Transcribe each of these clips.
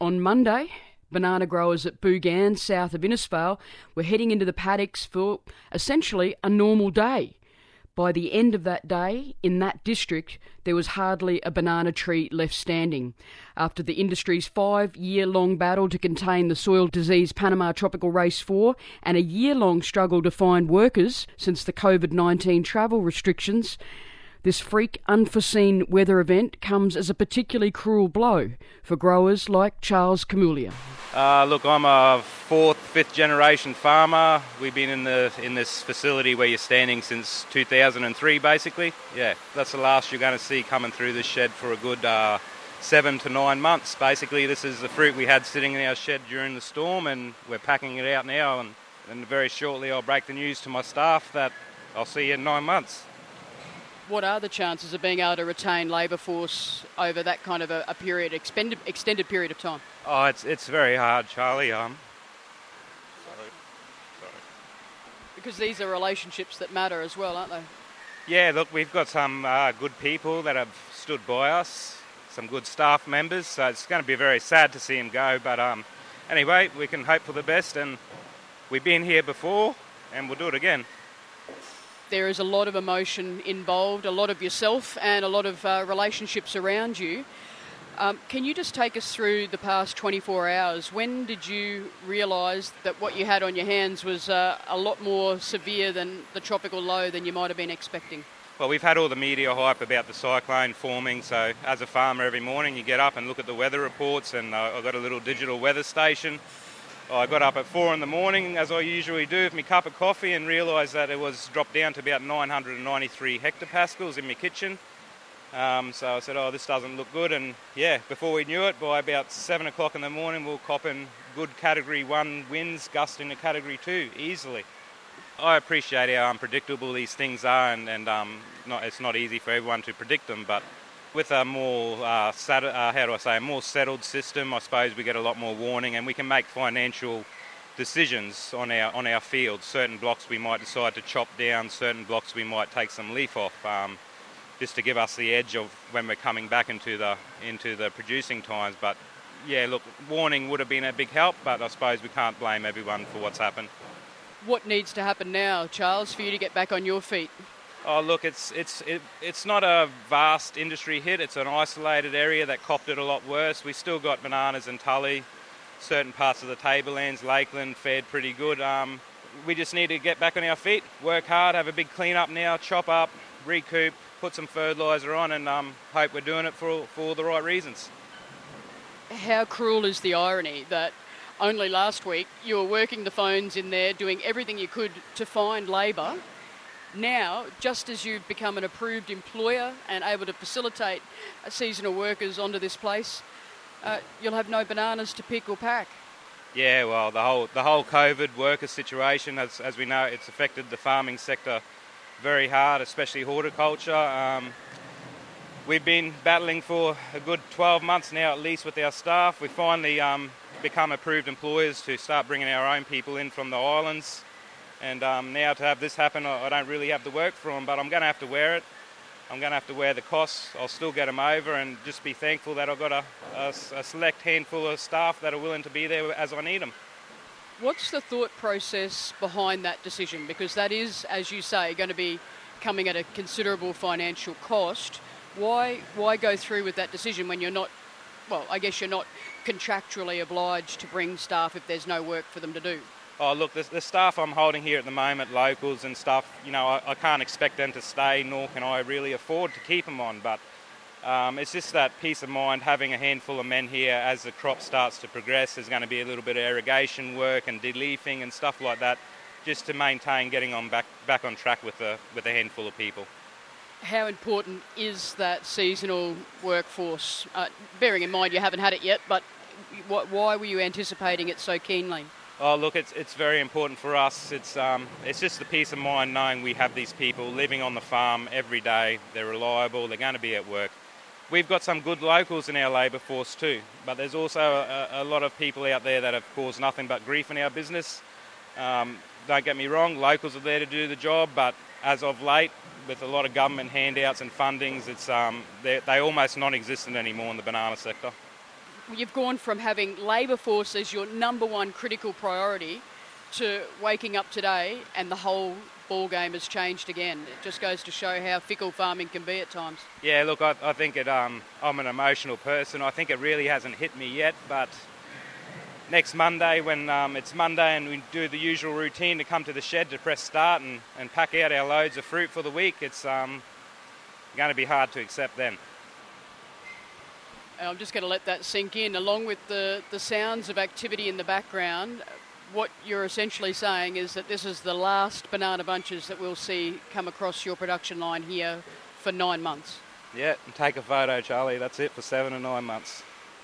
On Monday, banana growers at Boogan, south of Innisfail, were heading into the paddocks for essentially a normal day. By the end of that day, in that district, there was hardly a banana tree left standing. After the industry's 5-year-long battle to contain the soil disease Panama Tropical Race 4 and a year-long struggle to find workers since the COVID-19 travel restrictions, this freak, unforeseen weather event comes as a particularly cruel blow for growers like Charles Camulia. Look, I'm a fourth, fifth generation farmer. We've been in this facility where you're standing since 2003, basically. Yeah, that's the last you're going to see coming through this shed for a good 7 to 9 months. Basically, this is the fruit we had sitting in our shed during the storm, and we're packing it out now. And very shortly, I'll break the news to my staff that I'll see you in 9 months. What are the chances of being able to retain labour force over that kind of a period, extended period of time? Oh, it's very hard, Charlie. Sorry. Because these are relationships that matter as well, aren't they? Yeah, look, we've got some good people that have stood by us, some good staff members, so it's going to be very sad to see him go. But anyway, we can hope for the best, and we've been here before, and we'll do it again. There is a lot of emotion involved, a lot of yourself and a lot of relationships around you. Can you just take us through the past 24 hours? When did you realise that what you had on your hands was a lot more severe than the tropical low than you might have been expecting? Well, we've had all the media hype about the cyclone forming, so as a farmer every morning you get up and look at the weather reports, and I've got a little digital weather station. I got up at 4 in the morning, as I usually do, with my cup of coffee, and realised that it was dropped down to about 993 hectopascals in my kitchen. So I said, this doesn't look good. And yeah, before we knew it, by about 7 o'clock in the morning, we were copping good Category 1 winds, gusting to Category 2 easily. I appreciate how unpredictable these things are, and it's not easy for everyone to predict them, but with a more more settled system, I suppose we get a lot more warning, and we can make financial decisions on our field. Certain blocks we might decide to chop down, certain blocks we might take some leaf off, just to give us the edge of when we're coming back into the producing times. But yeah, look, warning would have been a big help, but I suppose we can't blame everyone for what's happened. What needs to happen now, Charles, for you to get back on your feet? Oh, look, it's not a vast industry hit. It's an isolated area that copped it a lot worse. We still got bananas in Tully, certain parts of the Tablelands, Lakeland fared pretty good. We just need to get back on our feet, work hard, have a big clean up now, chop up, recoup, put some fertiliser on, and hope we're doing it for all the right reasons. How cruel is the irony that only last week you were working the phones in there, doing everything you could to find labour. Now, just as you've become an approved employer and able to facilitate seasonal workers onto this place, you'll have no bananas to pick or pack. Yeah, well, the whole COVID worker situation, as we know, it's affected the farming sector very hard, especially horticulture. We've been battling for a good 12 months now, at least, with our staff. We finally become approved employers to start bringing our own people in from the islands. And now to have this happen, I don't really have to work for them, but I'm going to have to wear it. I'm going to have to wear the costs. I'll still get them over, and just be thankful that I've got a select handful of staff that are willing to be there as I need them. What's the thought process behind that decision? Because that is, as you say, going to be coming at a considerable financial cost. Why go through with that decision when you're not, well, I guess you're not contractually obliged to bring staff if there's no work for them to do? Oh, look, the staff I'm holding here at the moment, locals and stuff, I can't expect them to stay, nor can I really afford to keep them on. But it's just that peace of mind, having a handful of men here as the crop starts to progress. There's going to be a little bit of irrigation work and de-leafing and stuff like that, just to maintain getting on back on track with a handful of people. How important is that seasonal workforce? Bearing in mind you haven't had it yet, but why were you anticipating it so keenly? Oh, look, it's very important for us. It's just the peace of mind knowing we have these people living on the farm every day. They're reliable. They're going to be at work. We've got some good locals in our labour force too, but there's also a lot of people out there that have caused nothing but grief in our business. Don't get me wrong, locals are there to do the job, but as of late, with a lot of government handouts and fundings, it's they're almost non-existent anymore in the banana sector. you've gone from having labour force as your number one critical priority to waking up today and the whole ball game has changed again. It just goes to show how fickle farming can be at times. Yeah, look, I think I'm an emotional person. I think it really hasn't hit me yet, but next Monday, when it's Monday and we do the usual routine to come to the shed to press start and pack out our loads of fruit for the week, it's going to be hard to accept then. I'm just going to let that sink in. Along with the sounds of activity in the background, what you're essentially saying is that this is the last banana bunches that we'll see come across your production line here for 9 months. Yeah, and take a photo, Charlie. That's it for 7 to 9 months.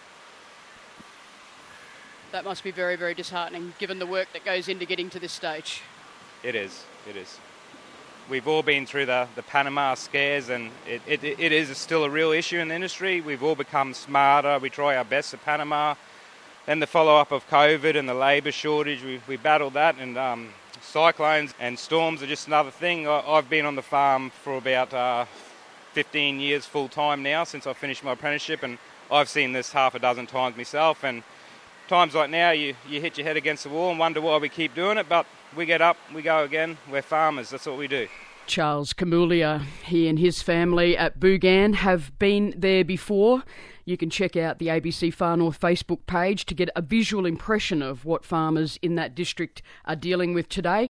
That must be very, very disheartening, given the work that goes into getting to this stage. It is. We've all been through the Panama scares, and it is still a real issue in the industry. We've all become smarter. We try our best at Panama. Then the follow-up of COVID and the labour shortage, we battled that, and cyclones and storms are just another thing. I've been on the farm for about 15 years full-time now since I finished my apprenticeship, and I've seen this half a dozen times myself. And times like now, you hit your head against the wall and wonder why we keep doing it, but we get up, we go again. We're farmers, that's what we do. Charles Kamulia, he and his family at Boogan have been there before. You can check out the ABC Far North Facebook page to get a visual impression of what farmers in that district are dealing with today.